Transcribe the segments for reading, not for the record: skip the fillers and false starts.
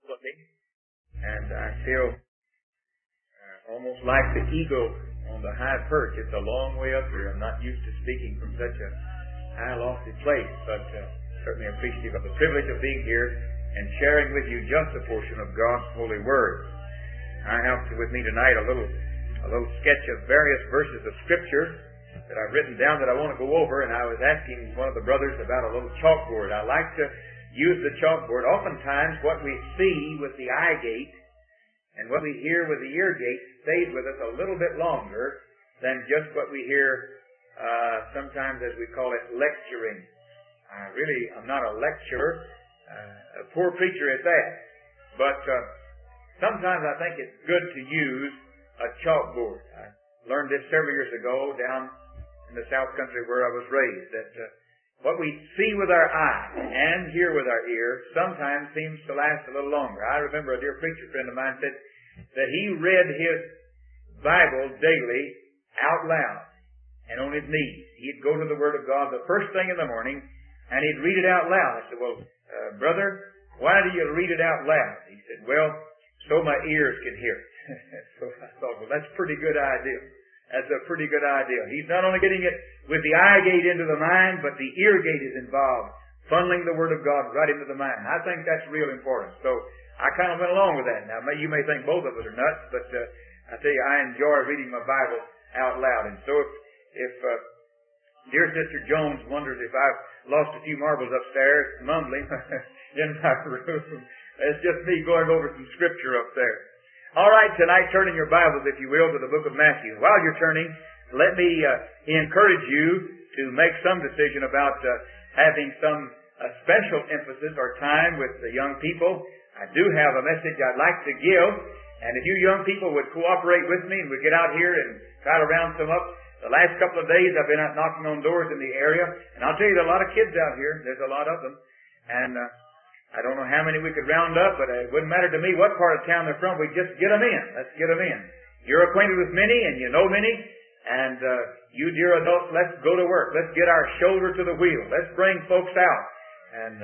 and I feel almost like the eagle on the high perch. It's a long way up here. I'm not used to speaking from such a high, lofty place, but certainly appreciative of the privilege of being here and sharing with you just a portion of God's holy word. I have with me tonight a little sketch of various verses of Scripture that I've written down that I want to go over, and I was asking one of the brothers about a little chalkboard. I like to use the chalkboard. Oftentimes what we see with the eye gate and what we hear with the ear gate stays with us a little bit longer than just what we hear sometimes, as we call it, lecturing. I'm not a lecturer, a poor preacher at that. But sometimes I think it's good to use a chalkboard. I learned this several years ago down in the South Country where I was raised, that what we see with our eye and hear with our ear sometimes seems to last a little longer. I remember a dear preacher friend of mine said that he read his Bible daily out loud and on his knees. He'd go to the Word of God the first thing in the morning and he'd read it out loud. I said, well, brother, why do you read it out loud? He said, well, so my ears can hear it. So I thought, well, that's a pretty good idea. That's a pretty good idea. He's not only getting it with the eye gate into the mind, but the ear gate is involved, funneling the Word of God right into the mind. I think that's real important. So I kind of went along with that. Now, you may think both of us are nuts, but I tell you, I enjoy reading my Bible out loud. And so if dear Sister Jones wonders if I've lost a few marbles upstairs, mumbling in my room, it's just me going over some Scripture up there. All right, tonight turn in your Bibles, if you will, to the book of Matthew. While you're turning, let me encourage you to make some decision about having some special emphasis or time with the young people. I do have a message I'd like to give, and if you young people would cooperate with me and we'd get out here and try to round some up. The last couple of days I've been out knocking on doors in the area, and I'll tell you, there are a lot of kids out here. There's a lot of them, and I don't know how many we could round up, but it wouldn't matter to me what part of town they're from. We just get them in. Let's get them in. You're acquainted with many, and you know many, and you dear adults, let's go to work. Let's get our shoulder to the wheel. Let's bring folks out. And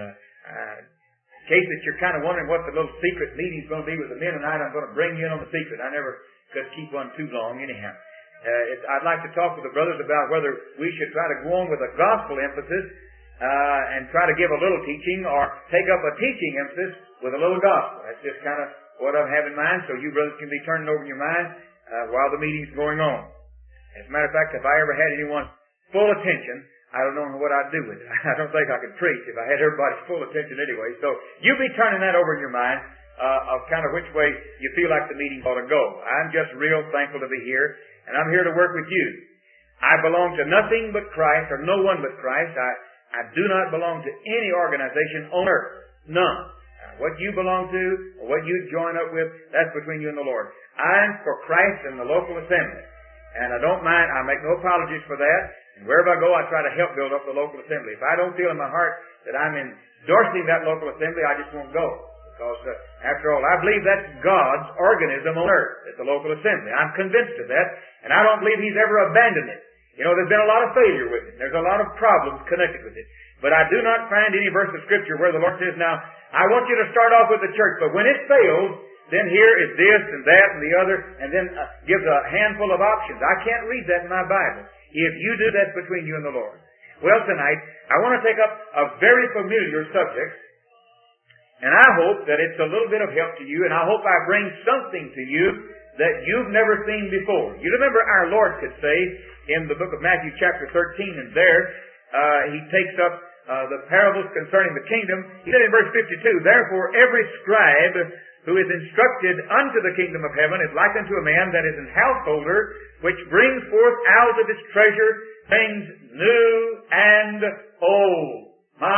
in case that you're kind of wondering what the little secret meeting's going to be with the men tonight, I'm going to bring you in on the secret. I never could keep one too long anyhow. I'd like to talk with the brothers about whether we should try to go on with a gospel emphasis and try to give a little teaching, or take up a teaching emphasis with a little gospel. That's just kind of what I have in mind, so you brothers can be turning over in your mind while the meeting's going on. As a matter of fact, if I ever had anyone's full attention, I don't know what I'd do with it. I don't think I could preach if I had everybody's full attention anyway. So you be turning that over in your mind of kind of which way you feel like the meeting ought to go. I'm just real thankful to be here, and I'm here to work with you. I belong to nothing but Christ, or no one but Christ. I do not belong to any organization on earth. None. What you belong to, or what you join up with, that's between you and the Lord. I'm for Christ and the local assembly. And I don't mind, I make no apologies for that. And wherever I go, I try to help build up the local assembly. If I don't feel in my heart that I'm endorsing that local assembly, I just won't go. Because, after all, I believe that's God's organism on earth. It's the local assembly. I'm convinced of that. And I don't believe He's ever abandoned it. You know, there's been a lot of failure with it. There's a lot of problems connected with it. But I do not find any verse of Scripture where the Lord says, now, I want you to start off with the church, but when it fails, then here is this and that and the other, and then gives a handful of options. I can't read that in my Bible. If you do, that's between you and the Lord. Well, tonight, I want to take up a very familiar subject, and I hope that it's a little bit of help to you, and I hope I bring something to you that you've never seen before. You remember our Lord could say in the book of Matthew chapter 13, and there He takes up the parables concerning the kingdom. He said in verse 52, therefore every scribe who is instructed unto the kingdom of heaven is like unto a man that is an householder, which brings forth out of his treasure things new and old.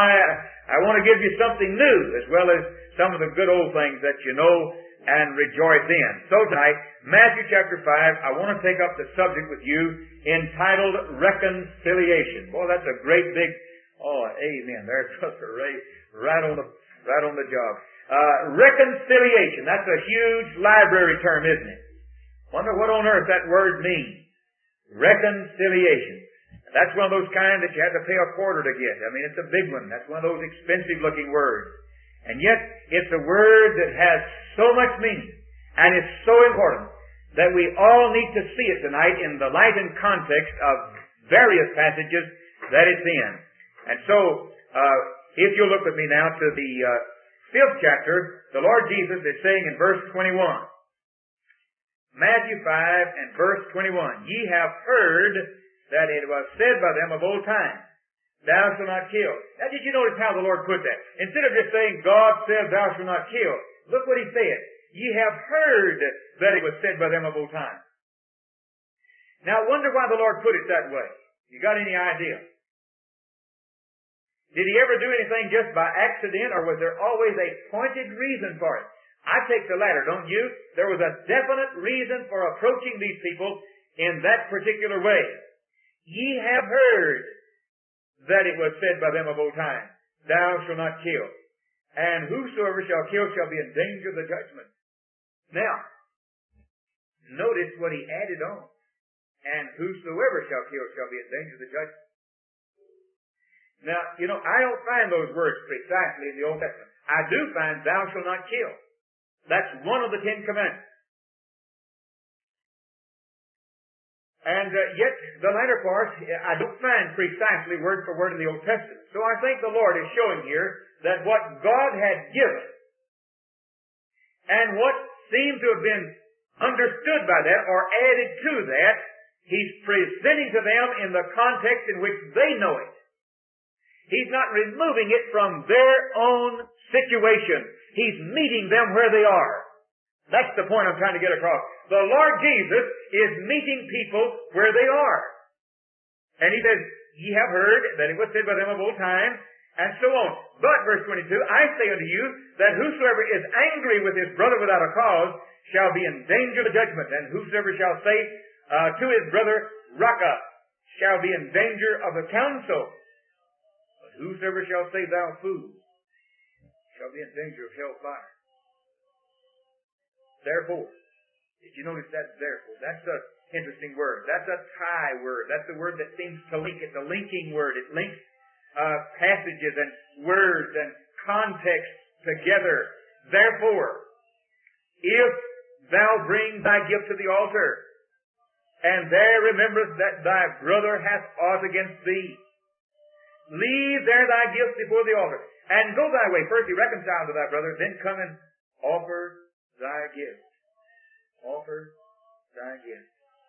I want to give you something new, as well as some of the good old things that you know and rejoice in. So tonight, Matthew chapter 5, I want to take up the subject with you entitled Reconciliation. Boy, that's a great big, amen. There's Brother Ray, right on the job. Reconciliation. That's a huge library term, isn't it? Wonder what on earth that word means. Reconciliation. That's one of those kind that you had to pay a quarter to get. I mean, it's a big one. That's one of those expensive looking words. And yet, it's a word that has so much meaning, and it's so important, that we all need to see it tonight in the light and context of various passages that it's in. And so, if you'll look with me now to the 5th chapter, the Lord Jesus is saying in verse 21, Matthew 5 and verse 21, Ye have heard that it was said by them of old time, Thou shalt not kill. Now, did you notice how the Lord put that? Instead of just saying, God said, Thou shalt not kill, look what He said. Ye have heard that it was said by them of old time. Now, I wonder why the Lord put it that way. You got any idea? Did He ever do anything just by accident, or was there always a pointed reason for it? I take the latter, don't you? There was a definite reason for approaching these people in that particular way. Ye have heard that it was said by them of old time, Thou shalt not kill. And whosoever shall kill shall be in danger of the judgment. Now, notice what He added on. And whosoever shall kill shall be in danger of the judgment. Now, I don't find those words precisely in the Old Testament. I do find Thou shalt not kill. That's one of the 10 commandments. And yet, the latter part, I don't find precisely word for word in the Old Testament. So I think the Lord is showing here that what God had given, and what seemed to have been understood by that, or added to that, He's presenting to them in the context in which they know it. He's not removing it from their own situation. He's meeting them where they are. That's the point I'm trying to get across. The Lord Jesus is meeting people where they are. And He says, Ye have heard that it was said by them of old time, and so on. But, verse 22, I say unto you, that whosoever is angry with his brother without a cause shall be in danger of the judgment. And whosoever shall say to his brother, Raca, shall be in danger of the council. But whosoever shall say, Thou fool, shall be in danger of hell fire. Therefore, did you notice that therefore? That's an interesting word. That's a tie word. That's a word that seems to link. It's a linking word. It links passages and words and context together. Therefore, if thou bring thy gift to the altar, and there rememberest that thy brother hath aught against thee, leave there thy gift before the altar, and go thy way. First be reconciled to thy brother, then come and offer thy gift. Offer thy gift.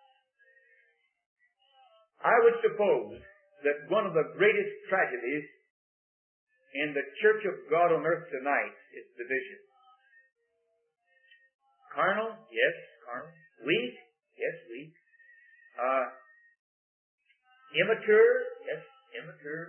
I would suppose that one of the greatest tragedies in the Church of God on earth tonight is division. Carnal? Yes, carnal. Weak? Yes, weak. Immature? Yes, immature.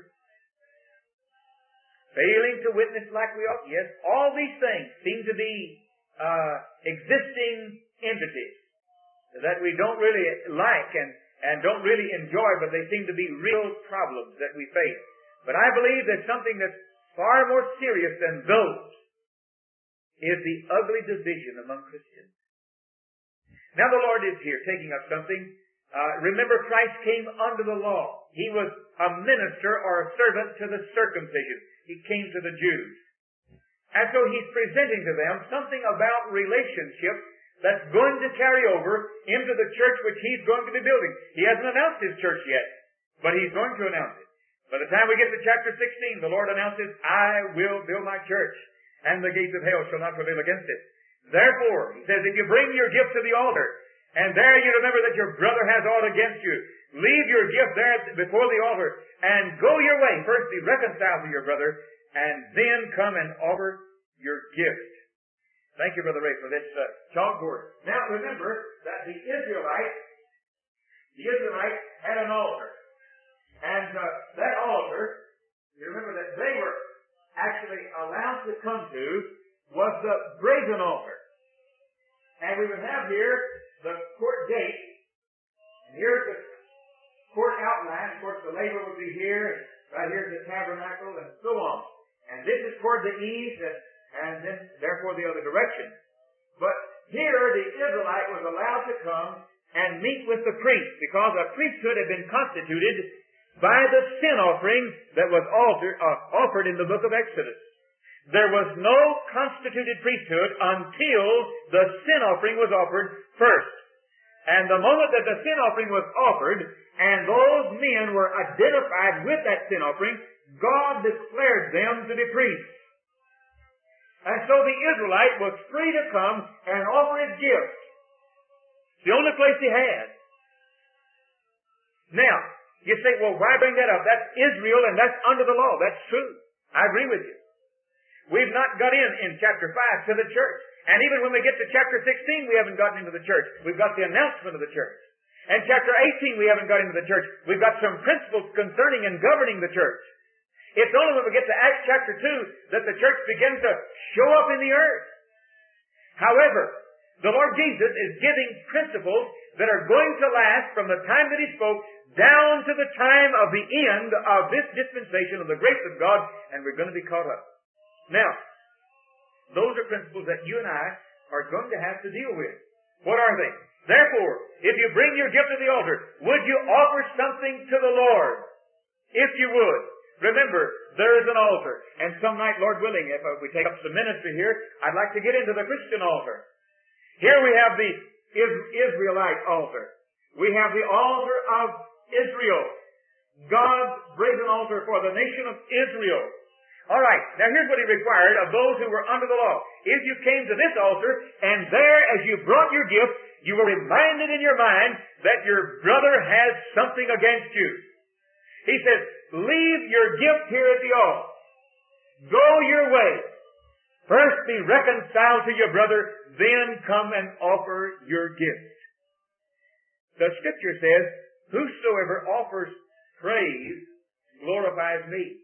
Failing to witness like we ought? Yes. All these things seem to be existing entities that we don't really like and don't really enjoy, but they seem to be real problems that we face. But I believe that something that's far more serious than those is the ugly division among Christians. Now the Lord is here taking up something. Remember, Christ came under the law. He was a minister or a servant to the circumcision. He came to the Jews. And so He's presenting to them something about relationship that's going to carry over into the church which He's going to be building. He hasn't announced His church yet, but He's going to announce it. By the time we get to chapter 16, the Lord announces, I will build my church, and the gates of hell shall not prevail against it. Therefore, He says, if you bring your gift to the altar, and there you remember that your brother has aught against you, leave your gift there before the altar, and go your way. First be reconciled to your brother, and then come and offer your gift. Thank you, Brother Ray, for this chalkboard. Now remember that the Israelites had an altar. And that altar, you remember that they were actually allowed to come to, was the brazen altar. And we would have here the court gate. And here's the court outline. Of course, the labor would be here. And right here's the tabernacle and so on. And this is toward the east and then therefore the other direction. But here the Israelite was allowed to come and meet with the priest because a priesthood had been constituted by the sin offering that was offered in the book of Exodus. There was no constituted priesthood until the sin offering was offered first. And the moment that the sin offering was offered, and those men were identified with that sin offering, God declared them to be priests. And so the Israelite was free to come and offer his gift. It's the only place he had. Now, you say, well, why bring that up? That's Israel and that's under the law. That's true. I agree with you. We've not got in chapter 5 to the church. And even when we get to chapter 16, we haven't gotten into the church. We've got the announcement of the church. And chapter 18, we haven't got into the church. We've got some principles concerning and governing the church. It's only when we get to Acts chapter 2 that the church begins to show up in the earth. However, the Lord Jesus is giving principles that are going to last from the time that He spoke down to the time of the end of this dispensation of the grace of God, and we're going to be caught up. Now, those are principles that you and I are going to have to deal with. What are they? Therefore, if you bring your gift to the altar, would you offer something to the Lord? If you would. Remember, there is an altar. And some night, Lord willing, if we take up some ministry here, I'd like to get into the Christian altar. Here we have the Israelite altar. We have the altar of Israel. God's brazen altar for the nation of Israel. All right, now here's what He required of those who were under the law. If you came to this altar, and there, as you brought your gift, you were reminded in your mind that your brother has something against you. He says, leave your gift here at the altar. Go your way. First be reconciled to your brother, then come and offer your gift. The Scripture says, whosoever offers praise glorifies me.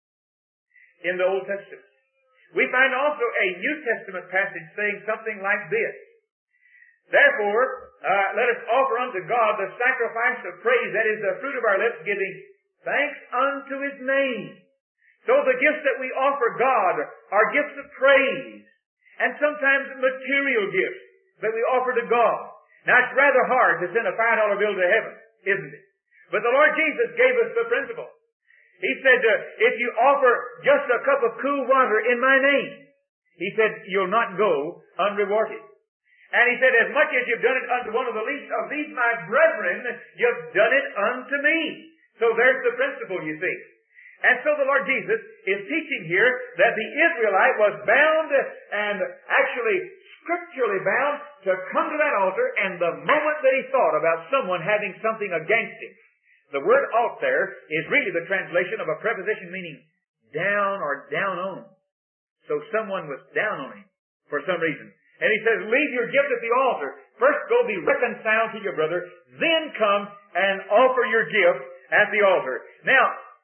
In the Old Testament. We find also a New Testament passage saying something like this. Therefore, let us offer unto God the sacrifice of praise, that is the fruit of our lips, giving thanks unto His name. So the gifts that we offer God are gifts of praise, and sometimes material gifts that we offer to God. Now it's rather hard to send a $5 bill to heaven, isn't it? But the Lord Jesus gave us the principle. He said, if you offer just a cup of cool water in my name, He said, you'll not go unrewarded. And He said, as much as you've done it unto one of the least of these my brethren, you've done it unto me. So there's the principle, you see. And so the Lord Jesus is teaching here that the Israelite was bound and actually scripturally bound to come to that altar, and the moment that he thought about someone having something against him, the word "alt" there is really the translation of a preposition meaning down or down on. So someone was down on him for some reason. And He says, leave your gift at the altar. First go be reconciled to your brother, then come and offer your gift at the altar. Now,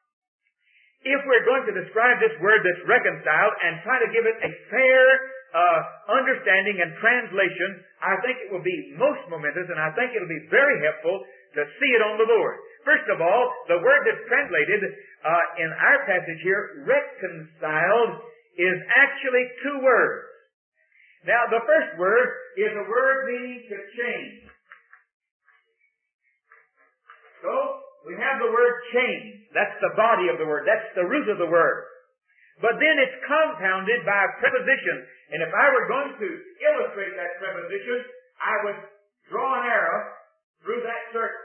if we're going to describe this word that's reconciled and try to give it a fair understanding and translation, I think it will be most momentous, and I think it will be very helpful to see it on the board. First of all, the word that's translated in our passage here, reconciled, is actually two words. Now, the first word is a word meaning to change. So, we have the word change. That's the body of the word. That's the root of the word. But then it's compounded by a preposition. And if I were going to illustrate that preposition, I would draw an arrow through that circle.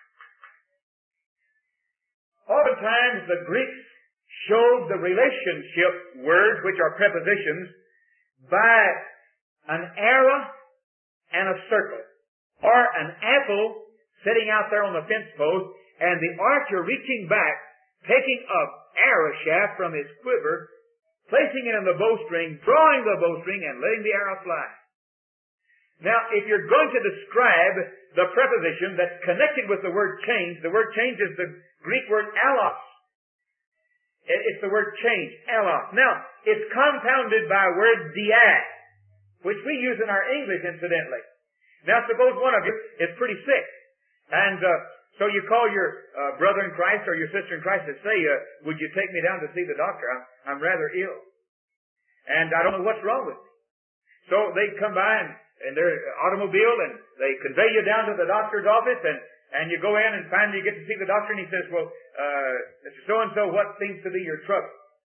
Oftentimes the Greeks showed the relationship words, which are prepositions, by an arrow and a circle. Or an apple sitting out there on the fence post, and the archer reaching back, taking an arrow shaft from his quiver, placing it in the bowstring, drawing the bowstring, and letting the arrow fly. Now, if you're going to describe the preposition that's connected with the word change is the Greek word allos. It's the word change, allos. Now, it's compounded by a word dia, which we use in our English, incidentally. Now, suppose one of you is pretty sick, and so you call your brother in Christ or your sister in Christ and say, would you take me down to see the doctor? I'm rather ill, and I don't know what's wrong with me. So they come by in their automobile, and they convey you down to the doctor's office, and you go in, and finally you get to see the doctor, and he says, well, Mr. So-and-so, what seems to be your trouble? You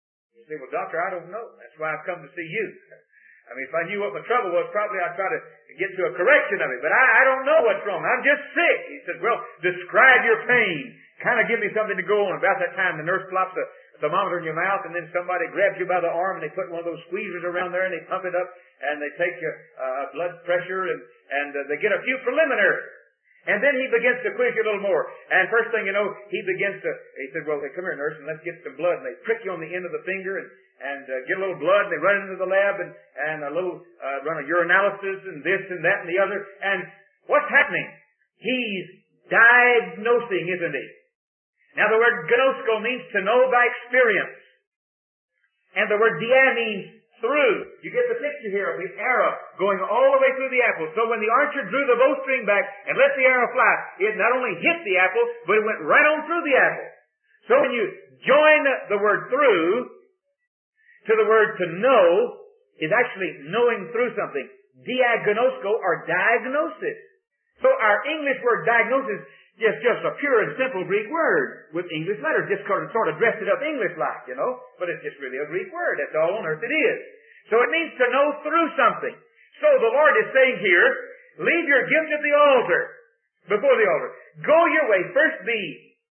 You say, well, doctor, I don't know. That's why I've come to see you. I mean, if I knew what my trouble was, probably I'd try to get to a correction of it. But I don't know what's wrong. I'm just sick. He said, well, describe your pain. Kind of give me something to go on. About that time, the nurse plops a thermometer in your mouth, and then somebody grabs you by the arm, and they put one of those squeezers around there, and they pump it up, and they take your blood pressure, and they get a few preliminaries. And then he begins to quiz you a little more. And first thing you know, he said, well, hey, come here, nurse, and let's get some blood. And they prick you on the end of the finger and get a little blood, and they run into the lab and a little, run a urinalysis and this and that and the other. And what's happening? He's diagnosing, isn't he? Now the word gnosko means to know by experience. And the word dia means through. You get the picture here of the arrow going all the way through the apple. So when the archer drew the bowstring back and let the arrow fly, it not only hit the apple, but it went right on through the apple. So when you join the word through to the word to know, is actually knowing through something. Diagnosko or diagnosis. So our English word diagnosis is just a pure and simple Greek word with English letters. Just sort of dressed it up English-like, you know. But it's just really a Greek word. That's all on earth it is. So it means to know through something. So the Lord is saying here, leave your gift at the altar, before the altar. Go your way. First be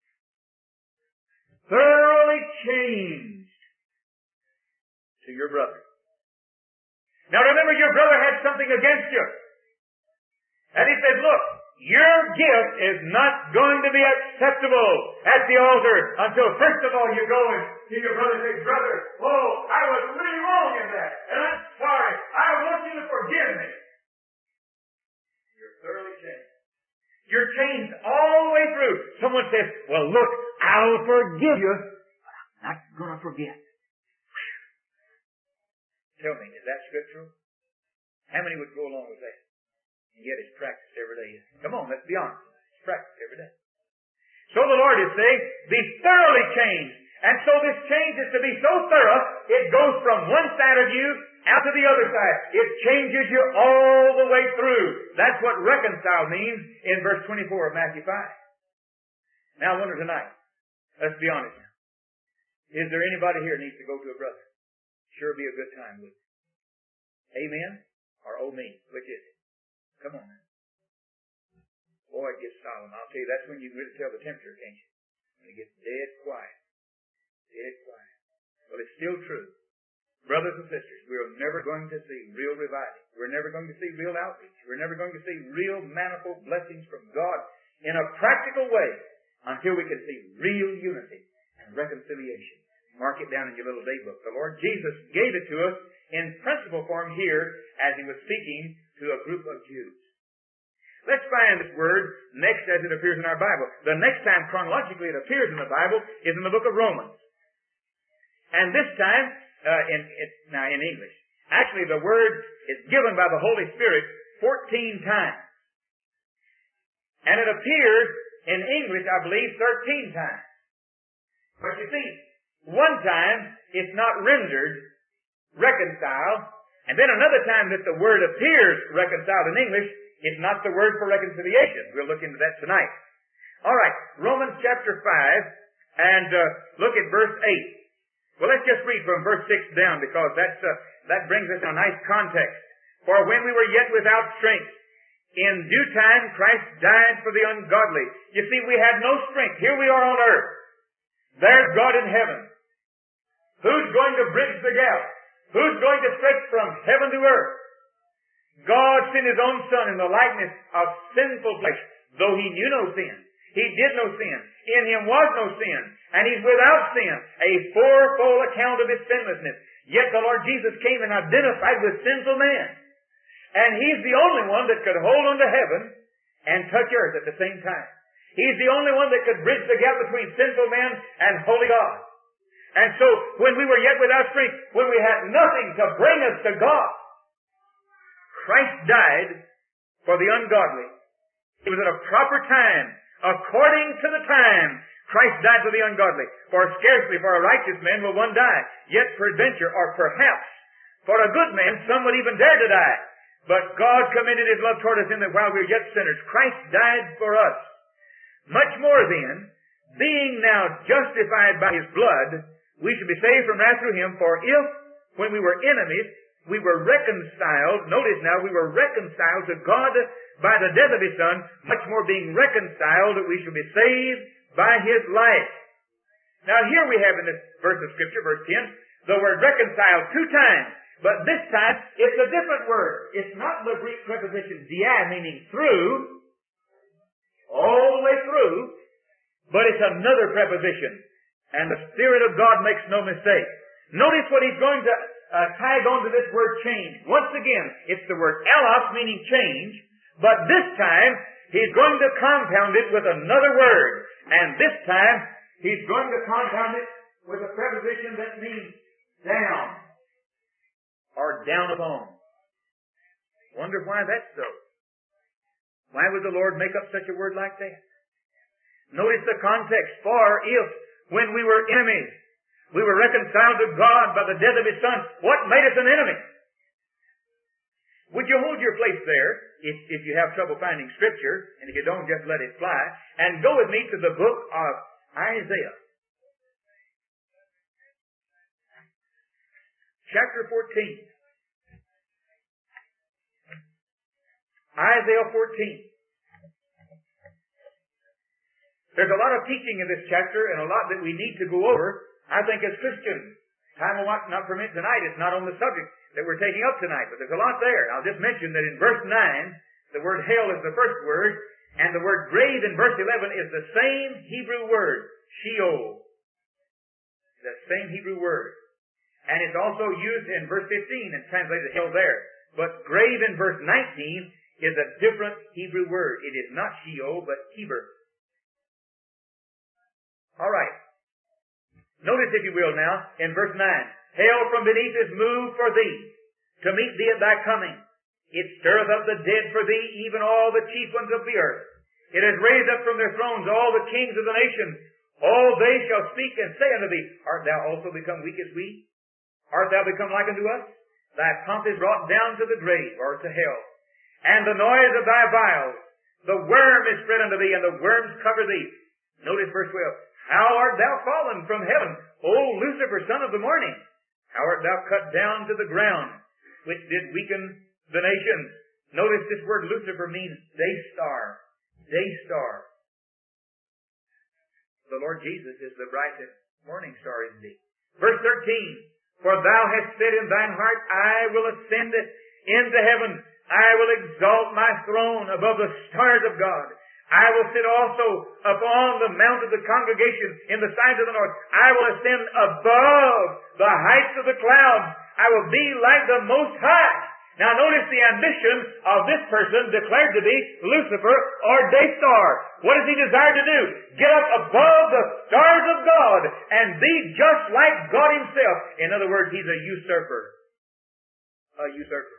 thoroughly changed to your brother. Now remember, your brother had something against you. And he said, look, your gift is not going to be acceptable at the altar until first of all you go and see your brother and say, brother, oh, I was really wrong in that, and I'm sorry. I want you to forgive me. You're thoroughly changed. You're changed all the way through. Someone says, well, look, I'll forgive you, but I'm not going to forget. Tell me, is that scriptural? How many would go along with that? And yet it's practiced every day. Come on, let's be honest. It's practiced every day. So the Lord is saying, be thoroughly changed. And so this change is to be so thorough, it goes from one side of you out to the other side. It changes you all the way through. That's what reconcile means in verse 24 of Matthew 5. Now I wonder tonight, let's be honest now. Is there anybody here who needs to go to a brother? Sure be a good time with you. Amen? Or oh me? Which is it? Come on now. Boy, it gets solemn. I'll tell you, that's when you can really tell the temperature, can't you? When it gets dead quiet. Dead quiet. Well, it's still true. Brothers and sisters, we're never going to see real reviving. We're never going to see real outreach. We're never going to see real manifold blessings from God in a practical way until we can see real unity and reconciliation. Mark it down in your little day book. The Lord Jesus gave it to us in principle form here as He was speaking to a group of Jews. Let's find this word next as it appears in our Bible. The next time chronologically it appears in the Bible is in the book of Romans. And this time, now in English. Actually, the word is given by the Holy Spirit 14 times. And it appears in English, I believe, 13 times. But you see, one time it's not rendered reconcile, and then another time that the word appears reconciled in English, it's not the word for reconciliation. We'll look into that tonight. All right, Romans chapter 5, and look at verse 8. Well, let's just read from verse 6 down, because that brings us a nice context. For when we were yet without strength, in due time Christ died for the ungodly. You see, we had no strength. Here we are on earth. There's God in heaven. Who's going to bridge the gap? Who's going to stretch from heaven to earth? God sent His own Son in the likeness of sinful flesh, though He knew no sin. He did no sin. In Him was no sin. And He's without sin. A fourfold account of His sinlessness. Yet the Lord Jesus came and identified with sinful man. And He's the only one that could hold on to heaven and touch earth at the same time. He's the only one that could bridge the gap between sinful man and holy God. And so, when we were yet without strength, when we had nothing to bring us to God, Christ died for the ungodly. It was at a proper time. According to the time, Christ died for the ungodly. For scarcely for a righteous man will one die. Yet peradventure, or perhaps, for a good man some would even dare to die. But God commended His love toward us in that while we were yet sinners, Christ died for us. Much more then, being now justified by His blood, we should be saved from wrath through Him. For if, when we were enemies, we were reconciled, notice now, we were reconciled to God by the death of His Son, much more being reconciled that we shall be saved by His life. Now here we have in this verse of Scripture, verse 10, the word reconciled 2 times. But this time, it's a different word. It's not the Greek preposition dia, meaning through, all the way through, but it's another preposition. And the Spirit of God makes no mistake. Notice what He's going to tag on to this word change. Once again, it's the word elos, meaning change, but this time, He's going to compound it with another word. And this time, He's going to compound it with a preposition that means down, or down upon. Wonder why that's so. Why would the Lord make up such a word like that? Notice the context. For if, when we were enemies, we were reconciled to God by the death of His Son, what made us an enemy? Would you hold your place there, if you have trouble finding Scripture, and if you don't, just let it fly, and go with me to the book of Isaiah. Chapter 14. Isaiah 14. There's a lot of teaching in this chapter and a lot that we need to go over, I think, as Christians. Time will not permit tonight. It's not on the subject that we're taking up tonight, but there's a lot there. I'll just mention that in verse 9, the word hell is the first word, and the word grave in verse 11 is the same Hebrew word, Sheol. The same Hebrew word. And it's also used in verse 15 and translated hell there. But grave in verse 19 is a different Hebrew word. It is not Sheol, but Heber. All right. Notice, if you will now, in verse 9. Hell from beneath is moved for thee, to meet thee at thy coming. It stirreth up the dead for thee, even all the chief ones of the earth. It has raised up from their thrones all the kings of the nations. All they shall speak and say unto thee, Art thou also become weak as we? Art thou become like unto us? Thy pomp is brought down to the grave, or to hell. And the noise of thy vials, the worm is spread unto thee, and the worms cover thee. Notice verse 12. How art thou fallen from heaven, O Lucifer, son of the morning? How art thou cut down to the ground, which did weaken the nations? Notice this word Lucifer means day star. Day star. The Lord Jesus is the brightest morning star, isn't He? Verse 13. For thou hast said in thine heart, I will ascend into heaven. I will exalt my throne above the stars of God. I will sit also upon the mount of the congregation in the sides of the north. I will ascend above the heights of the clouds. I will be like the Most High. Now notice the ambition of this person declared to be Lucifer or day star. What does he desire to do? Get up above the stars of God and be just like God Himself. In other words, he's a usurper. A usurper.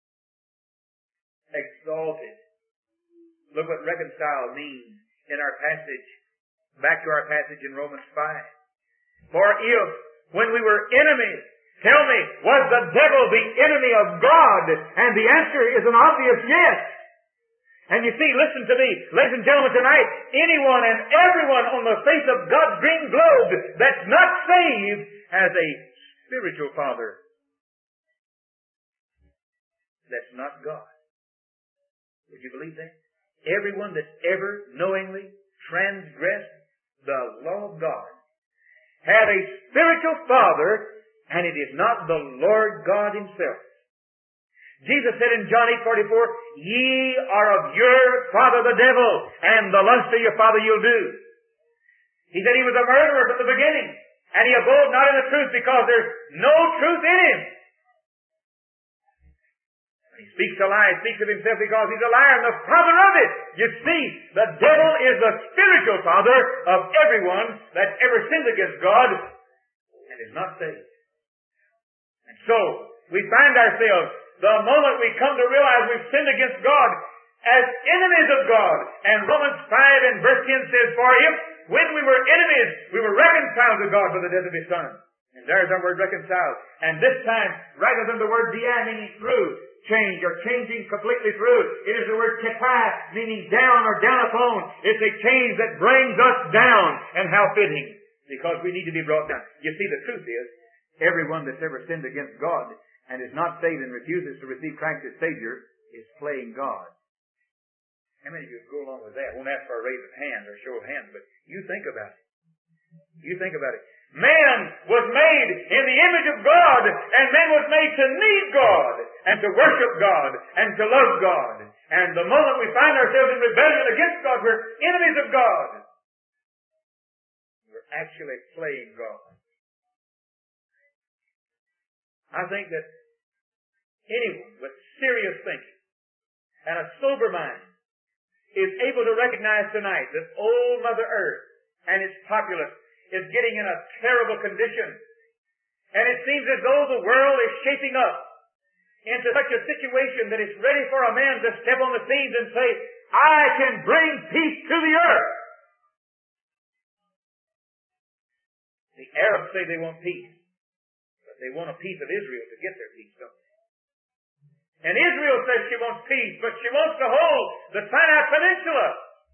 Exalted. Look what reconcile means in our passage. Back to our passage in Romans 5. For if, when we were enemies, tell me, was the devil the enemy of God? And the answer is an obvious yes. And you see, listen to me, ladies and gentlemen, tonight, anyone and everyone on the face of God's green globe that's not saved has a spiritual father that's not God. Would you believe that? Everyone that's ever knowingly transgressed the law of God had a spiritual father, and it is not the Lord God Himself. Jesus said in John 8:44, Ye are of your father the devil, and the lust of your father you'll do. He said he was a murderer from the beginning, and he abode not in the truth because there's no truth in him. He speaks a lie, speaks of himself because he's a liar and the father of it. You see, the devil is the spiritual father of everyone that ever sinned against God and is not saved. And so, we find ourselves, the moment we come to realize we've sinned against God, as enemies of God. And Romans 5 and verse 10 says, For if, when we were enemies, we were reconciled to God by the death of His Son. And there's our word reconciled. And this time, rather than the word dia, meaning through, change or changing completely through, it is the word ketai, meaning down or down upon. It's a change that brings us down. And how fitting. Because we need to be brought down. You see, the truth is, everyone that's ever sinned against God and is not saved and refuses to receive Christ as Savior is playing God. How many of you go along with that? I won't ask for a raise of hands or show of hands, but you think about it. You think about it. Man was made in the image of God, and man was made to need God, and to worship God, and to love God. And the moment we find ourselves in rebellion against God, we're enemies of God. We're actually playing God. I think that anyone with serious thinking and a sober mind is able to recognize tonight that old Mother Earth and its populace is getting in a terrible condition. And it seems as though the world is shaping up into such a situation that it's ready for a man to step on the scenes and say, I can bring peace to the earth. The Arabs say they want peace, but they want a piece of Israel to get their peace, don't they? And Israel says she wants peace, but she wants to hold the Sinai Peninsula.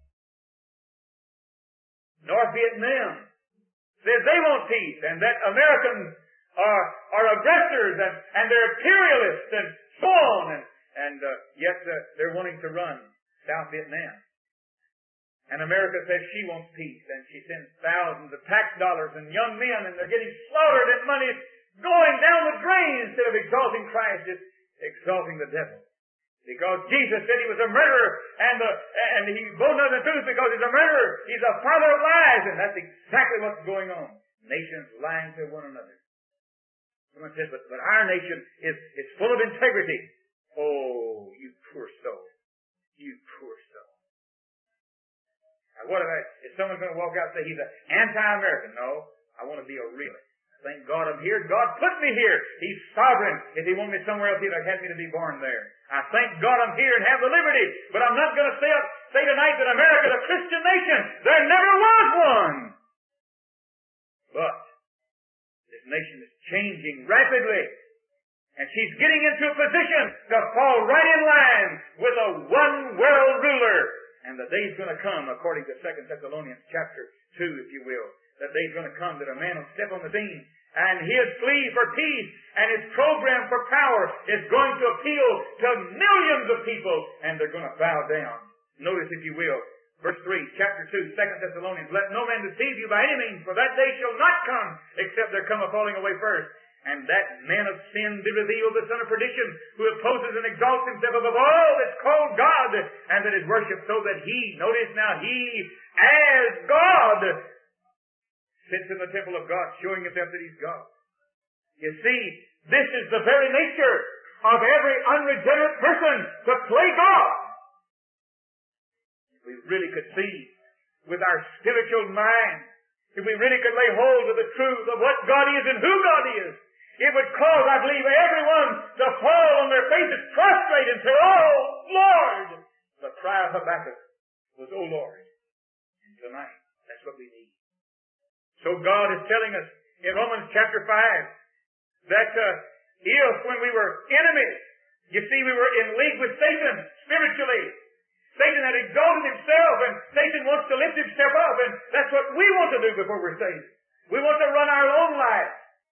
North Vietnam says they want peace, and that Americans are aggressors and they're imperialists and so on, and yet they're wanting to run South Vietnam. And America says she wants peace, and she sends thousands of tax dollars and young men, and they're getting slaughtered, and money's going down the drain instead of exalting Christ, it's exalting the devil. Because Jesus said he was a murderer, and he won't know the truth because he's a murderer. He's a father of lies, and that's exactly what's going on. Nations lying to one another. Someone says, but our nation is full of integrity. Oh, you poor soul. You poor soul. Now, is someone going to walk out and say he's an anti-American? No, I want to be a realist. Thank God I'm here. God put me here. He's sovereign. If He wanted me somewhere else, He'd have had me to be born there. I thank God I'm here and have the liberty. But I'm not going to say tonight that America's a Christian nation. There never was one. But this nation is changing rapidly. And she's getting into a position to fall right in line with a one-world ruler. And the day's going to come, according to 2 Thessalonians chapter 2, if you will. That day's going to come that a man will step on the scene and his plea for peace and his program for power is going to appeal to millions of people, and they're going to bow down. Notice, if you will, verse 3, chapter 2, 2 Thessalonians, let no man deceive you by any means, for that day shall not come except there come a falling away first. And that man of sin be revealed, the son of perdition, who opposes and exalts himself above all that's called God, and that is worshipped, so that he, notice now, he as God sits in the temple of God, showing himself that he's God. You see, this is the very nature of every unregenerate person, to play God. If we really could see with our spiritual mind, if we really could lay hold of the truth of what God is and who God is, it would cause, I believe, everyone to fall on their faces prostrate and say, oh, Lord! The cry of Habakkuk was, oh, Lord. And tonight, that's what we need. So God is telling us in Romans chapter 5 that if when we were enemies, you see we were in league with Satan spiritually. Satan had exalted himself, and Satan wants to lift himself up, and that's what we want to do before we're saved. We want to run our own life.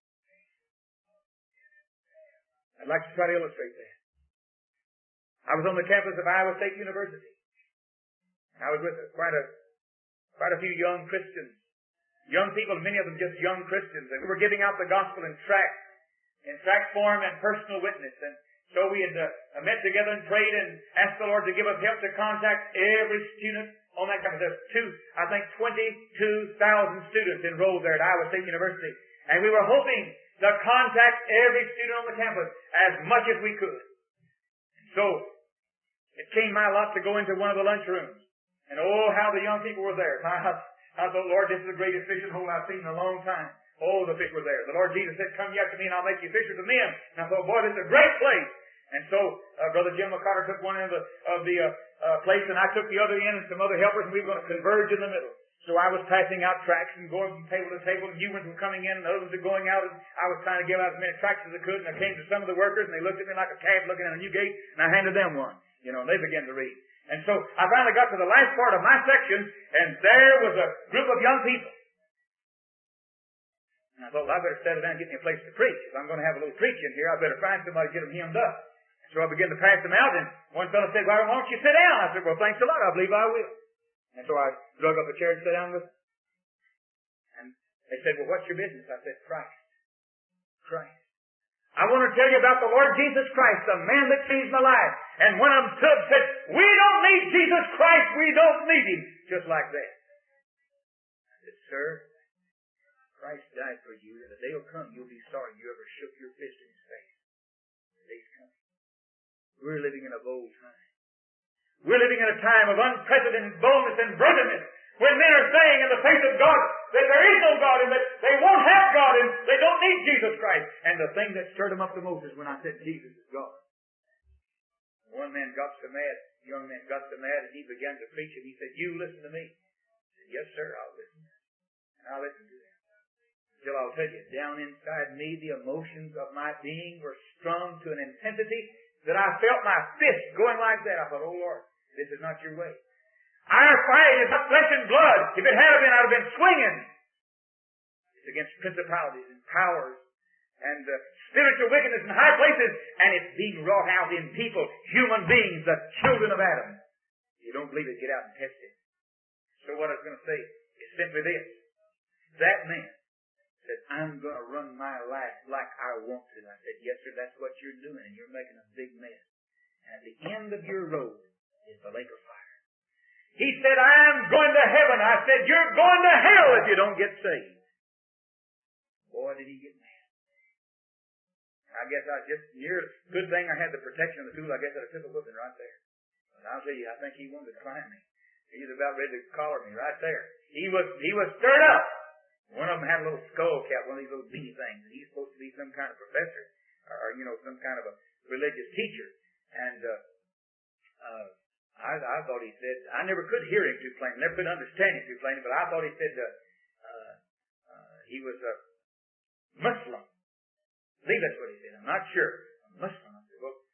I'd like to try to illustrate that. I was on the campus of Iowa State University. I was with quite a few young Christians. Young people, many of them just young Christians. And we were giving out the gospel in tract form and personal witness. And so we had met together and prayed and asked the Lord to give us help to contact every student on that campus. There's 22,000 students enrolled there at Iowa State University. And we were hoping to contact every student on the campus as much as we could. So it came my lot to go into one of the lunchrooms. And oh, how the young people were there. I thought, Lord, this is the greatest fishing hole I've seen in a long time. Oh, the fish were there. The Lord Jesus said, come ye after me and I'll make you fishers of men. And I thought, boy, this is a great place. And so, Brother Jim McCarter took one end of the place, and I took the other end, and some other helpers, and we were going to converge in the middle. So I was passing out tracts and going from table to table, and you ones were coming in, and others were going out, and I was trying to give out as many tracts as I could, and I came to some of the workers, and they looked at me like a calf looking at a new gate, and I handed them one. You know, and they began to read. And so I finally got to the last part of my section, and there was a group of young people. And I thought, well, I better settle down and get me a place to preach. If I'm going to have a little preaching here, I better find somebody to get them hymned up. So I began to pass them out, and one fellow said, why don't you sit down? I said, well, thanks a lot. I believe I will. And so I drug up a chair and sat down with them. And they said, well, what's your business? I said, Christ. Christ. I want to tell you about the Lord Jesus Christ, the man that changed my life. And one of them stood and said, we don't need Jesus Christ. We don't need Him. Just like that. I said, sir, Christ died for you, and the day will come you'll be sorry you ever shook your fist in His face. The day's coming. We're living in a bold time. We're living in a time of unprecedented boldness and brokenness, when men are saying in the face of God that there is no God and that they won't have God and they don't need Jesus Christ. And the thing that stirred them up the most is when I said Jesus is God. One man got so mad, a young man got so mad, and he began to preach, and he said, you listen to me. I said, yes, sir, I'll listen. And I'll listen to them. Till I'll tell you, down inside me, the emotions of my being were strung to an intensity that I felt my fist going like that. I thought, oh, Lord, this is not your way. Our fight is not flesh and blood. If it had been, I'd have been swinging. It's against principalities and powers and spiritual wickedness in high places, and it's being wrought out in people, human beings, the children of Adam. If you don't believe it, get out and test it. So what I was going to say is simply this. That man said, I'm going to run my life like I want to. I said, yes, sir, that's what you're doing, and you're making a big mess. And at the end of your road is the lake of fire. He said, I'm going to heaven. I said, you're going to hell if you don't get saved. Boy, did he get mad. I guess good thing I had the protection of the tool. I guess I'd have took a whipping right there. But I'll tell you, I think he wanted to climb me. He was about ready to collar me right there. He was stirred up. One of them had a little skull cap, one of these little beanie things, and he's supposed to be some kind of professor, or some kind of a religious teacher. And I thought he said, I never could hear him too plain, never could understand him too plain, but I thought he said he was a Muslim. I believe that's what he said. I'm not sure. A Muslim. I said, well,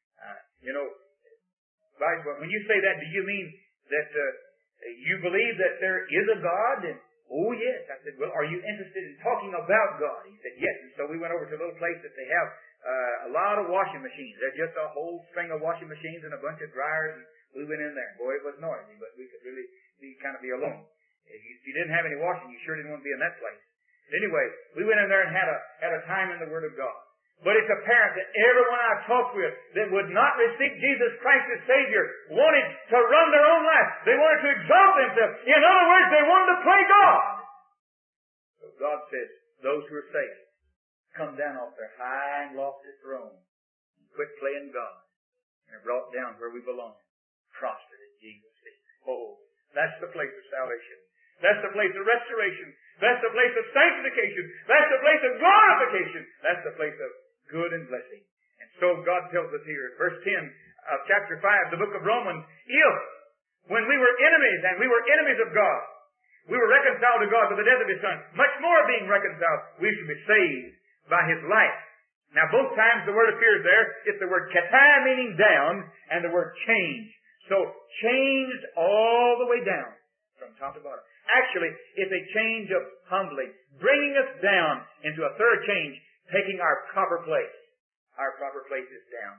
when you say that, do you mean that you believe that there is a God? And, oh, yes. I said, well, are you interested in talking about God? He said, yes. And so we went over to a little place that they have a lot of washing machines. There's just a whole string of washing machines and a bunch of dryers. And we went in there. Boy, it was noisy, but we could really be alone. If you didn't have any washing, you sure didn't want to be in that place. But anyway, we went in there and had a time in the Word of God. But it's apparent that everyone I talked with that would not receive Jesus Christ as Savior wanted to run their own life. They wanted to exalt themselves. In other words, they wanted to play God. So God says, those who are saved, come down off their high and lofty throne and quit playing God. And are brought down where we belong. Prospered at Jesus' feet. Oh, that's the place of salvation. That's the place of restoration. That's the place of sanctification. That's the place of glorification. That's the place of good and blessing. And so God tells us here, verse 10 of chapter 5, the book of Romans, if when we were enemies, and we were enemies of God, we were reconciled to God by the death of His Son, much more being reconciled, we should be saved by His life. Now both times the word appears there, it's the word katai, meaning down, and the word change. So changed all the way down, from top to bottom. Actually, it's a change of humbling, bringing us down into a third change, taking our proper place. Our proper place is down.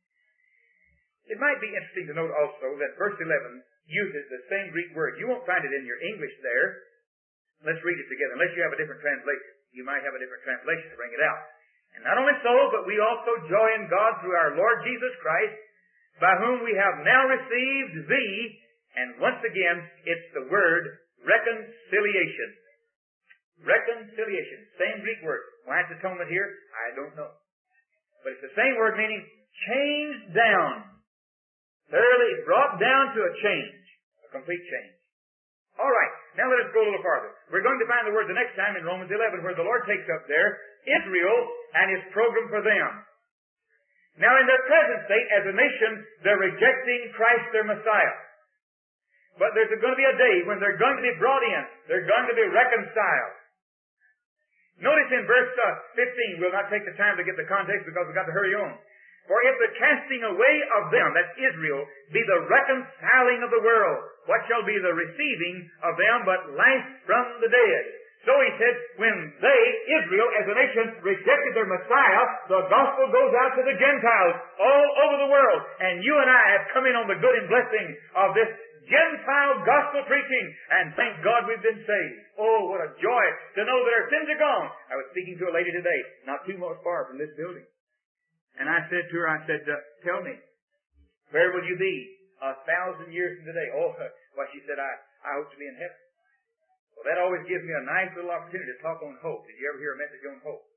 It might be interesting to note also that verse 11 uses the same Greek word. You won't find it in your English there. Let's read it together. Unless you have a different translation. You might have a different translation to bring it out. And not only so, but we also joy in God through our Lord Jesus Christ, by whom we have now received thee. And once again, it's the word reconciliation. Reconciliation. Same Greek word. Why it's atonement here? I don't know. But it's the same word meaning changed down. Thoroughly brought down to a change. A complete change. Alright, now let us go a little farther. We're going to find the word the next time in Romans 11 where the Lord takes up there Israel and His program for them. Now in their present state as a nation, they're rejecting Christ their Messiah. But there's going to be a day when they're going to be brought in. They're going to be reconciled. Notice in verse 15, we'll not take the time to get the context because we've got to hurry on. For if the casting away of them, that's Israel, be the reconciling of the world, what shall be the receiving of them but life from the dead? So he said, when they, Israel as a nation, rejected their Messiah, the gospel goes out to the Gentiles all over the world. And you and I have come in on the good and blessing of this Gentile gospel preaching. And thank God we've been saved. Oh, what a joy to know that our sins are gone. I was speaking to a lady today, not too far from this building. And I said to her, tell me, where will you be 1,000 years from today? Oh, well, she said, I hope to be in heaven. Well, that always gives me a nice little opportunity to talk on hope. Did you ever hear a message on hope?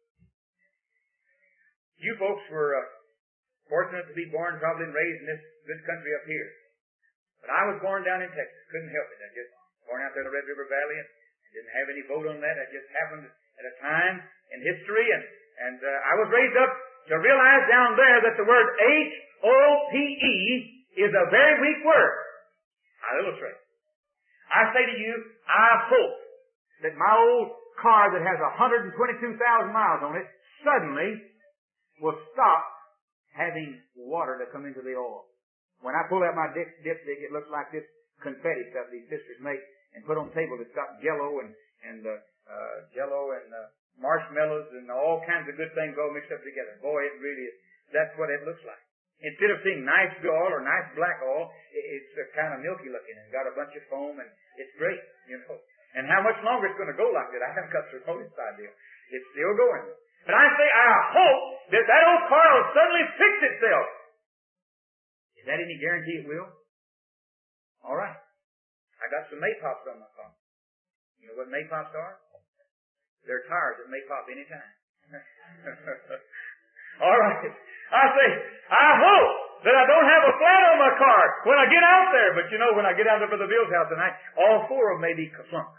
You folks were fortunate to be born, probably, and raised in this good country up here. But I was born down in Texas. Couldn't help it. I just born out there in the Red River Valley and didn't have any vote on that. That just happened at a time in history. And I was raised up to realize down there that the word H-O-P-E is a very weak word. I'll illustrate. I say to you, I hope that my old car that has 122,000 miles on it suddenly will stop having water to come into the oil. When I pull out my dipstick, it looks like this confetti stuff these sisters make and put on the table that's got jello and marshmallows and all kinds of good things all mixed up together. Boy, it really is. That's what it looks like. Instead of seeing nice oil or nice black oil, it's kind of milky looking and got a bunch of foam, and it's great, you know. And how much longer it's going to go like that, I haven't cut through this side deal. It's still going. But I say, I hope that old car will suddenly fix itself. Is that any guarantee it will? All right. I got some Maypops on my car. You know what Maypops are? They're tires that may pop any time. All right. I say, I hope that I don't have a flat on my car when I get out there. But you know, when I get out there for the Bill's house tonight, all four of them may be kaplunk.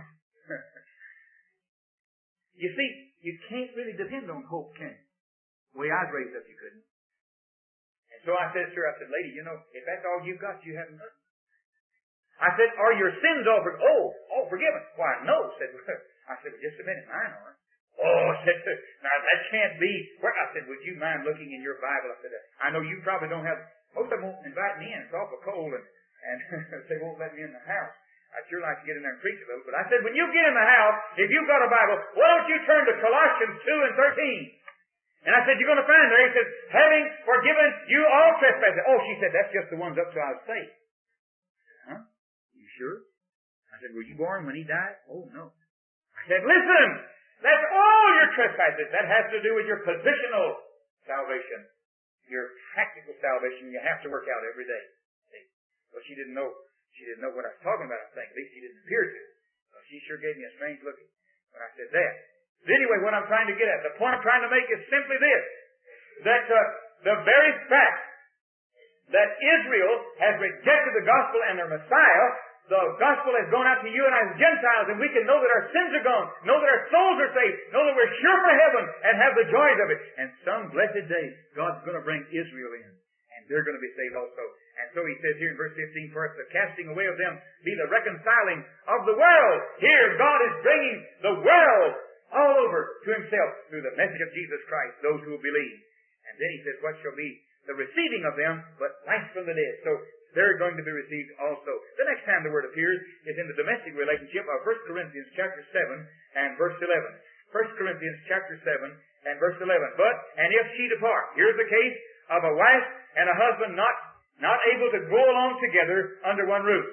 You see, you can't really depend on hope, can you? The way I was raised up, you couldn't. And so I said to her, lady, you know, if that's all you've got, you haven't done. I said, are your sins offered? Oh, forgiven. Why, no, said I said, well, just a minute, mine are. Oh, I said, now that can't be. Well, I said, would you mind looking in your Bible? I said, I know you probably don't have, most of them won't invite me in. It's awful cold and they won't let me in the house. I'd sure like to get in there and preach a little. But I said, when you get in the house, if you've got a Bible, why don't you turn to Colossians 2 and 13? And I said, you're going to find there, he says, having forgiven you all trespasses. Oh, she said, that's just the ones up to I was saved. Huh? You sure? I said, were you born when he died? Oh, no. I said, listen, that's all your trespasses. That has to do with your positional salvation. Your practical salvation you have to work out every day. See? Well, she didn't know what I was talking about, I think. At least she didn't appear to. So she sure gave me a strange look when I said that. But anyway, what I'm trying to get at, the point I'm trying to make is simply this, that the very fact that Israel has rejected the gospel and their Messiah, the gospel has gone out to you and I as Gentiles, and we can know that our sins are gone, know that our souls are saved, know that we're sure for heaven, and have the joys of it. And some blessed day, God's going to bring Israel in, and they're going to be saved also. And so he says here in verse 15, for if the casting away of them be the reconciling of the world. Here, God is bringing the world all over to himself through the message of Jesus Christ, those who will believe. And then he says, what shall be the receiving of them but life from the dead? So they're going to be received also. The next time the word appears is in the domestic relationship of 1 Corinthians chapter 7 and verse 11. 1 Corinthians chapter 7 and verse 11. But, and if she depart, here's the case of a wife and a husband not able to go along together under one roof.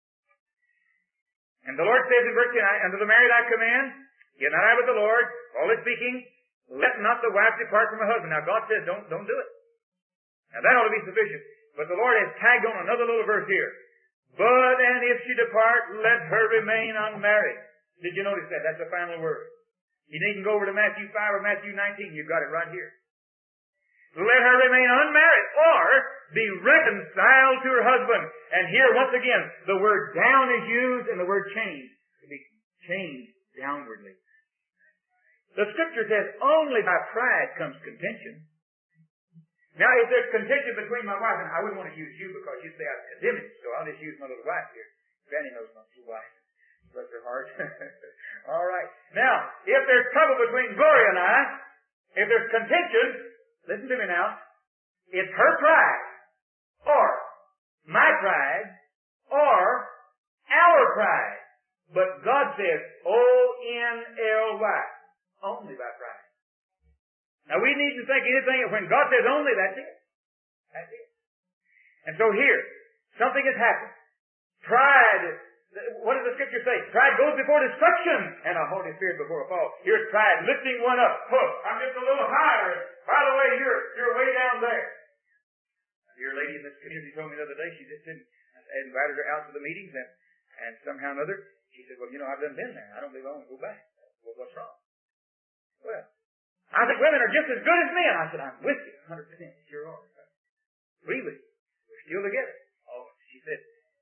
And the Lord says in verse 9, unto the married I command, get not out with the Lord, always speaking, let not the wife depart from her husband. Now God says, don't do it. Now that ought to be sufficient. But the Lord has tagged on another little verse here. But, and if she depart, let her remain unmarried. Did you notice that? That's the final word. You needn't go over to Matthew 5 or Matthew 19. You've got it right here. Let her remain unmarried or be reconciled to her husband. And here, once again, the word down is used and the word change. To be changed downwardly. The Scripture says only by pride comes contention. Now, if there's contention between my wife and I wouldn't want to use you because you say I'm condemning, so I'll just use my little wife here. Granny knows my little wife. Bless her heart. All right. Now, if there's trouble between Gloria and I, if there's contention, listen to me now, it's her pride, or my pride, or our pride. But God says, oh, O-N-L-Y. Only by pride. Now we need to think anything, when God says only, that's it. That's it. And so here, something has happened. Pride, what does the Scripture say? Pride goes before destruction and a haughty spirit before a fall. Here's pride lifting one up. Oh, I'm just a little higher. By the way, you're way down there. A dear lady in this community told me the other day, she just didn't, I invited her out to the meetings and somehow or another, she said, well, I've done been there. I don't believe I want to go back. Well, what's wrong? Well, I think women are just as good as men. I said, I'm with you 100%. Sure are. Agree with you. We're still together. Oh, she said,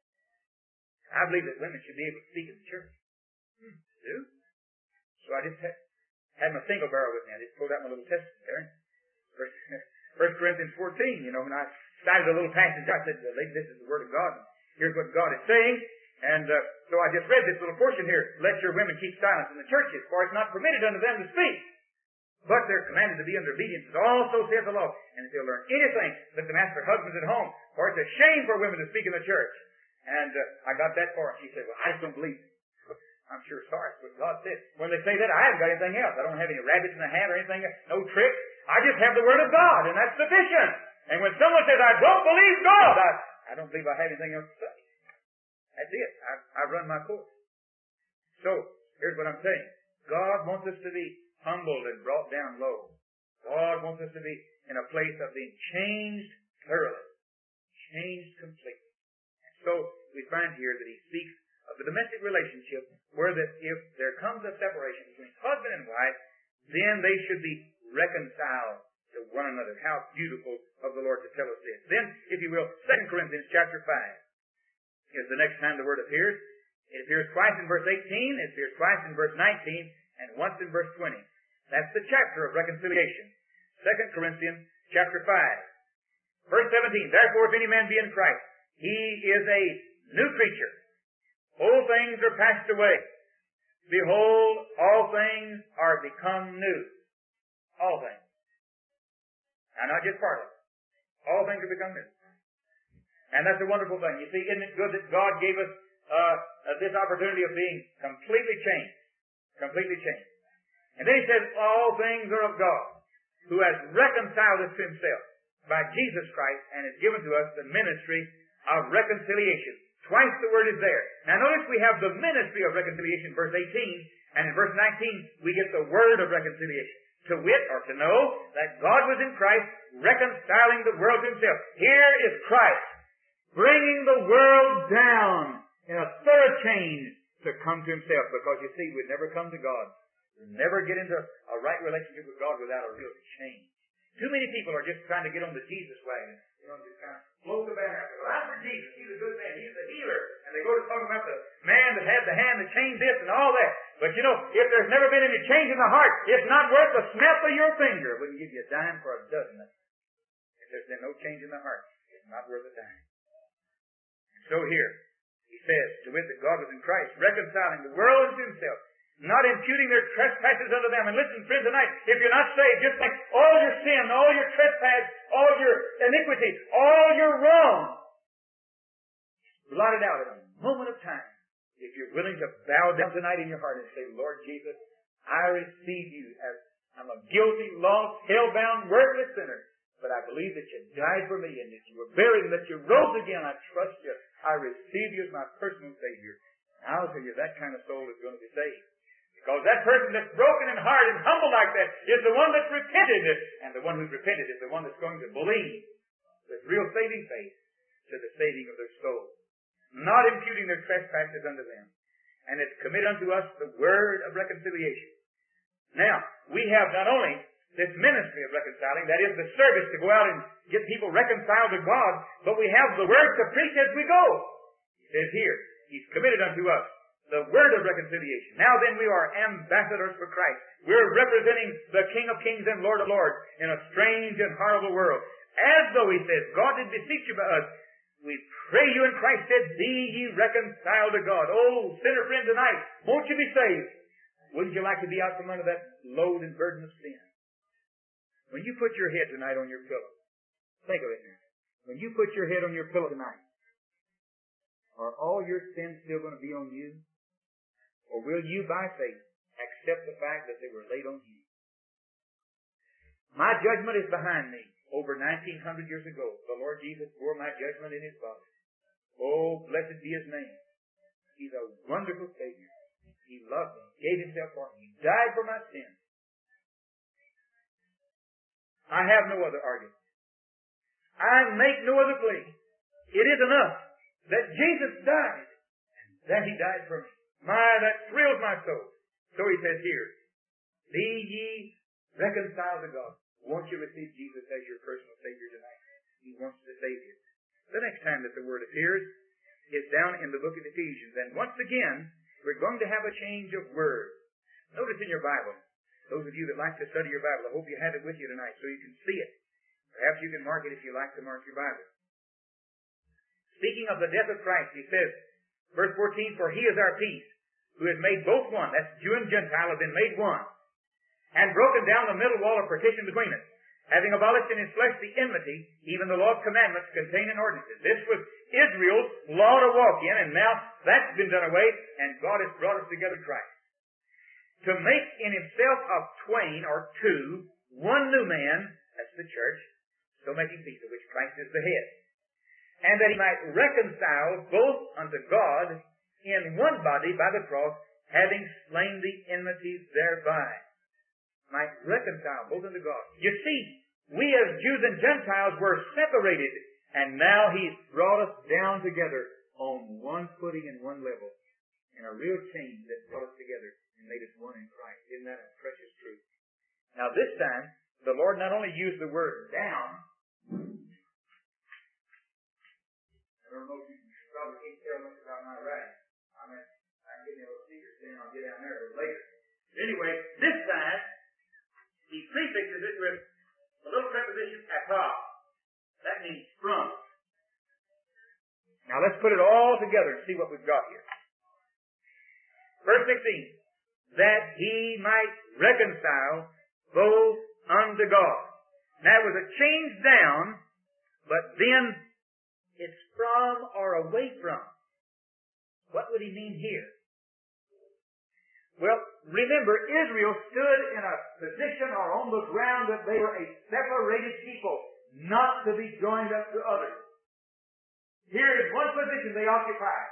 I believe that women should be able to speak in the church. Do? So I just had my single barrel with me. I just pulled out my little testament there. 1 Corinthians 14, when I cited a little passage, I said, lady, this is the Word of God. Here's what God is saying. And so I just read this little portion here. Let your women keep silence in the churches, for it's not permitted unto them to speak. But they're commanded to be under obedience. As also saith the law. And if they'll learn anything, let them ask their husbands at home. For it's a shame for women to speak in the church. And I got that far. She said, well, I just don't believe it. I'm sure sorry. It's what God said. When they say that, I haven't got anything else. I don't have any rabbits in the hat or anything, no tricks. I just have the Word of God, and that's sufficient. And when someone says, I don't believe God, I don't believe I have anything else to say. That's it. I run my course. So, here's what I'm saying. God wants us to be humbled and brought down low. God wants us to be in a place of being changed thoroughly. Changed completely. And so, we find here that he speaks of the domestic relationship where that if there comes a separation between husband and wife, then they should be reconciled to one another. How beautiful of the Lord to tell us this. Then, if you will, 2 Corinthians chapter 5 is the next time the word appears. It appears twice in verse 18, it appears twice in verse 19, and once in verse 20. That's the chapter of reconciliation. 2 Corinthians chapter 5. Verse 17, therefore if any man be in Christ, he is a new creature. Old things are passed away. Behold, all things are become new. All things. Now, not just part of it. All things are become new. And that's a wonderful thing. You see, isn't it good that God gave us this opportunity of being completely changed? Completely changed. And then he says, all things are of God, who has reconciled us to himself by Jesus Christ and has given to us the ministry of reconciliation. Twice the word is there. Now notice we have the ministry of reconciliation, verse 18, and in verse 19 we get the word of reconciliation. To wit, or to know, that God was in Christ reconciling the world to himself. Here is Christ bringing the world down in a thorough change to come to himself. Because you see, we'd never come to God. We'd never get into a right relationship with God without a real change. Too many people are just trying to get on the Jesus wagon. Just kind of float the banner. Well, I'm for Jesus. He's a good man. He's the healer. And they go to talk about the man that had the hand that changed this and all that. But if there's never been any change in the heart, it's not worth the snap of your finger. It wouldn't give you a dime for a dozen. If there's been no change in the heart, it's not worth a dime. So here, he says, to wit that God was in Christ, reconciling the world unto himself, not imputing their trespasses unto them. And listen, friends, tonight, if you're not saved, just think all your sin, all your trespass, all your iniquity, all your wrong, blotted out in a moment of time. If you're willing to bow down tonight in your heart and say, Lord Jesus, I receive you as I'm a guilty, lost, hell-bound, worthless sinner. But I believe that you died for me and that you were buried and that you rose again. I trust you. I receive you as my personal Savior. And I'll tell you, that kind of soul is going to be saved. Because that person that's broken in heart and humble like that is the one that's repented. And the one who's repented is the one that's going to believe with real saving faith to the saving of their soul. Not imputing their trespasses unto them. And it's committed unto us the word of reconciliation. Now, we have not only this ministry of reconciling, that is the service to go out and get people reconciled to God, but we have the word to preach as we go. He says here, he's committed unto us the word of reconciliation. Now then, we are ambassadors for Christ. We're representing the King of Kings and Lord of Lords in a strange and horrible world. As though, he says, God did beseech you by us. We pray you in Christ said, be ye reconciled to God. Oh, sinner friend tonight, won't you be saved? Wouldn't you like to be out from under that load and burden of sin? When you put your head tonight on your pillow, think of it now. When you put your head on your pillow tonight, are all your sins still going to be on you? Or will you, by faith, except the fact that they were laid on Him. My judgment is behind me. Over 1900 years ago, the Lord Jesus bore my judgment in His body. Oh, blessed be His name. He's a wonderful Savior. He loved me, gave Himself for me. He died for my sins. I have no other argument. I make no other plea. It is enough that Jesus died, and that He died for me. That thrills my soul. So He says here, be ye reconciled to God. Won't you receive Jesus as your personal Savior tonight? He wants to save you. The next time that the word appears is down in the book of Ephesians. And once again, we're going to have a change of words. Notice in your Bible, those of you that like to study your Bible, I hope you have it with you tonight so you can see it. Perhaps you can mark it if you like to mark your Bible. Speaking of the death of Christ, he says, verse 14, for He is our peace, who has made both one. That's Jew and Gentile have been made one. And broken down the middle wall of partition between us, having abolished in His flesh the enmity, even the law of commandments contained in ordinances. This was Israel's law to walk in, and now that's been done away, and God has brought us together in Christ. To make in Himself of twain, or two, one new man, that's the church, so making peace, of which Christ is the head. And that He might reconcile both unto God in one body by the cross, having slain the enmities thereby. Might reconcile both unto God. You see, we as Jews and Gentiles were separated, and now He's brought us down together on one footing and one level, in a real change that brought us together and made us one in Christ. Isn't that a precious truth? Now this time, the Lord not only used the word down. I don't know if you probably can't tell much about my writing. I can give you a little secret, then I'll get down there a little later. Anyway, this time, He prefixes it with a little preposition, atah. That means from. Now let's put it all together and see what we've got here. Verse 16. That He might reconcile both unto God. Now it was a change down, but then it's from or away from. What would He mean here? Well, remember, Israel stood in a position or on the ground that they were a separated people, not to be joined up to others. Here is one position they occupied.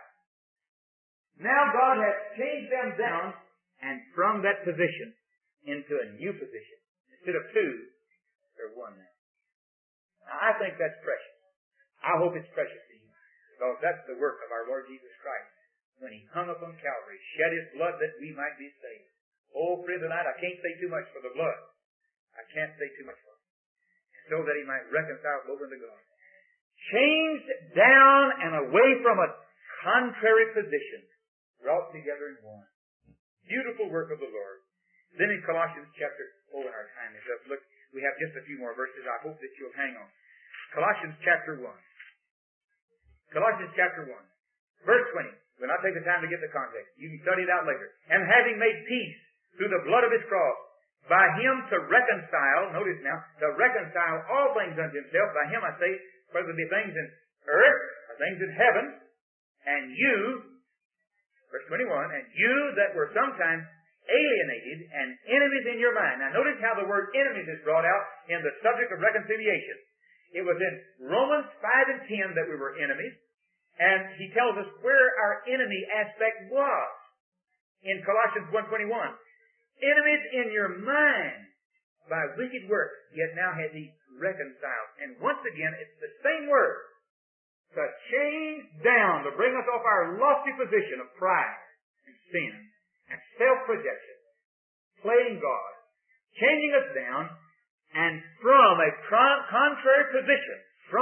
Now God has changed them down, and from that position into a new position. Instead of two, they're one now. Now, I think that's precious. I hope it's precious to you, because that's the work of our Lord Jesus Christ. When He hung upon Calvary, shed His blood that we might be saved. Oh, friend, tonight I can't say too much for the blood. I can't say too much for it. So that He might reconcile both unto God. Changed down and away from a contrary position, brought together in one. Beautiful work of the Lord. Then in Colossians chapter, and our time is up. Look, we have just a few more verses. I hope that you'll hang on. Colossians chapter 1. Colossians chapter 1. Verse 20. We'll not take the time to get the context. You can study it out later. And having made peace through the blood of His cross, by Him to reconcile, notice now, to reconcile all things unto Himself. By Him I say, whether it be things in earth or things in heaven, and you, verse 21, and you that were sometimes alienated and enemies in your mind. Now notice how the word enemies is brought out in the subject of reconciliation. It was in Romans 5 and 10 that we were enemies. And he tells us where our enemy aspect was. In Colossians 1:21. Enemies in your mind by wicked works, yet now has He reconciled. And once again, it's the same word. To change down, to bring us off our lofty position of pride and sin and self-projection, playing God, changing us down, and from a contrary position,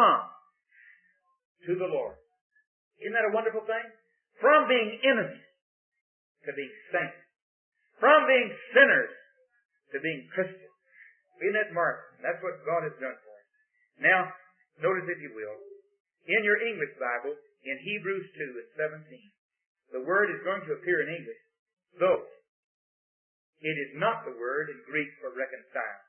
to the Lord. Isn't that a wonderful thing? From being enemies to being saints. From being sinners to being Christians. Isn't that marvelous? That's what God has done for us. Now, notice if you will, in your English Bible, in Hebrews 2 and 17, the word is going to appear in English, though it is not the word in Greek for reconcile.